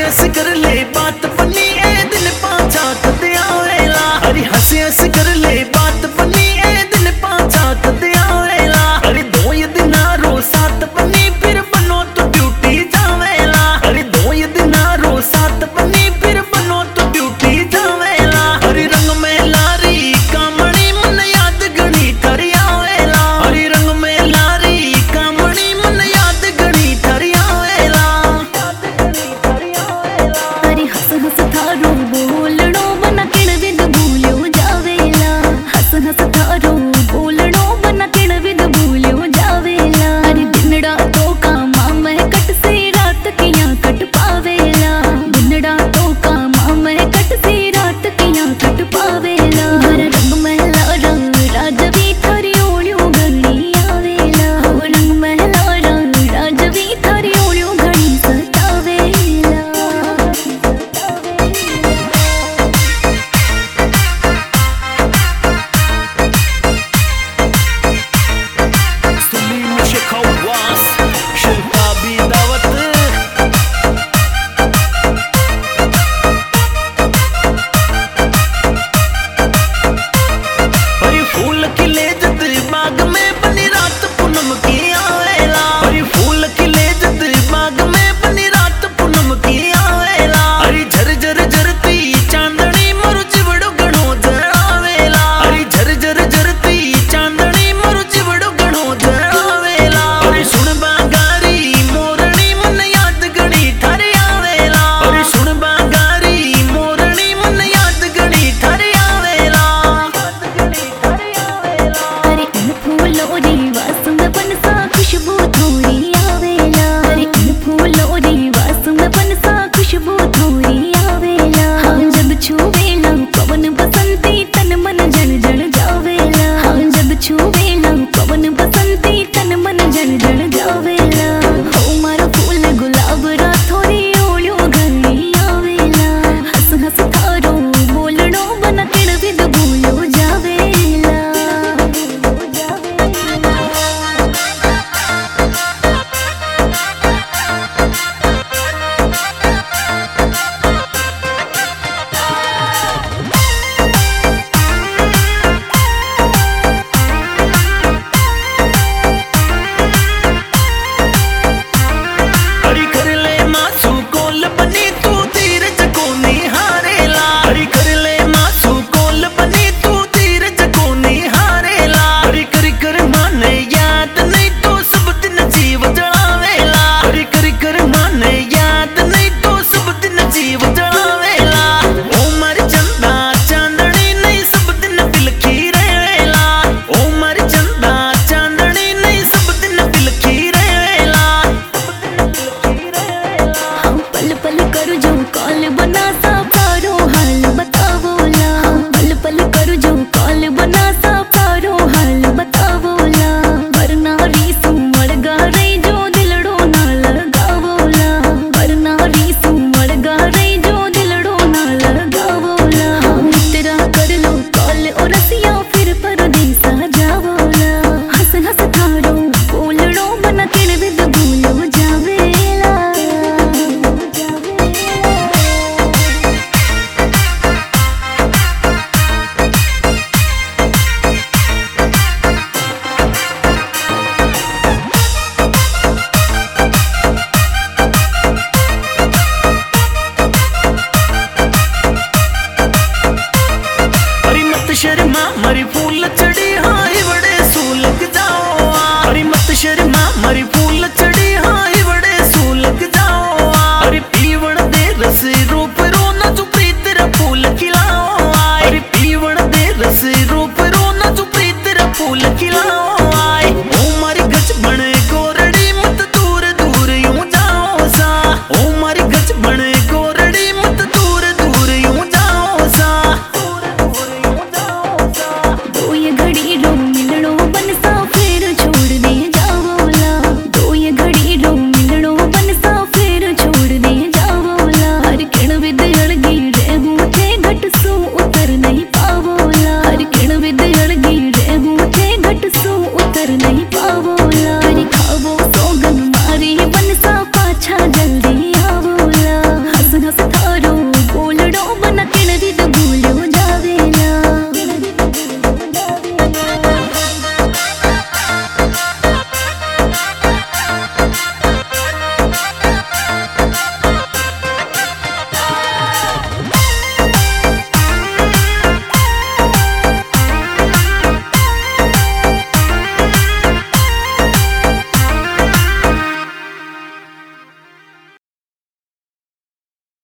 हंस कर ले बात बनी ए दिल पाछा कद आवेला। अरे हंस कर ले बात बनी ए दिल पाछा कद आवेला। अरे दो ये दिन रो साथ बनी फिर बनो तो ड्यूटी जावेला। अरे दो ये दिन रो साथ बनी फिर बनो तो ड्यूटी जावेला। अरे रंग में लारी कामणी मन याद गणी थारी आवेला। अरे रंग में लारी कामणी मन याद गणी थारी आवेला। अरे हंस हंस थारो बोलणो बना किण विद भूल्यो जावेला। हंस हंस थारो बोलणो बना किण विद भूल्यो जावेला। अरे दिनड़ा तो कामा में कट से रात किया कट पावेला। दिनड़ा तो कामा में कट से रात किया कट पावेला। हर रंग महला रंग राजवी थारी ओळ्यो घणी आवेला। हो रंग महला रंग राजवी थारी ओळ्यो घणी सतावेला। सुलीम शेखवास शिल्पा भी दावत। अरे फूल खिले जत बाग में बनी रात पूनम की आवेला। अरे फूल खिले जत बाग में बनी रात पूनम की आवेला। अरे झर झर झरती चांदनी मोर जीवड़ो गणो जरावेला। अरे झर झर झरती चांदनी मोर जीवड़ो गणो जरावेला। अरे सुन बागारी मोरनी मन याद गणी थारे आवेला। अरे सुन बागारी मोरनी मन याद गणी थारे आवेला। अरे इन फूलों री वास में बनसा खुशबू थोड़ी आवेला। अरे इन फूलों री वास में बनसा खुशबू थोड़ी आवेला। हाँ जब छुवेला पवन बसंती तन मन जल जल जावेला। हाँ जब छुवेला पवन बसंती तन मन जल जल जावेला। हो मारो फूल गुलाब रा थोड़ी ओळ्यो घणी आवेला। हंस हंस थारो बोलणो बना किण विद भूल्यो जावेला। अरे कर ले मासू कोल बनी तू धीरज को निहारेला। अरे कर ले मासू कोल बनी तू धीरज को निहारेला। अरे कर माने याद नहीं तो सब दिन जीव जलावेला। अरे कर माने याद नहीं तो सब दिन जीव जलावेला। ओ मर चंदा चांदनी नहीं सब दिन बिलखी रहेला। ओ मर चंदा चांदनी नहीं सब दिन बिलखी रहेला। हम पल पल कर जो कॉल बना सा पारो हाल बतावोला। हम पल पल कर जो कॉल बना सा पारो हाल बतावोला। वरना रीसू मड़गा रही जो दिलड़ो ना लगावोला। वरना रीसू मड़गा रही जो दिलड़ो ना लगावोला। हम तेरा कर लो कॉल और रसिया फिर परदेसा जावोला। हंस हंस थारो बोलड़ो बना किण विद भूल्यो जावेला। अरे मत शर्मा मरी फूल चढ़ी हाँ बड़े सूलग जाओ। अरे मत शर्मा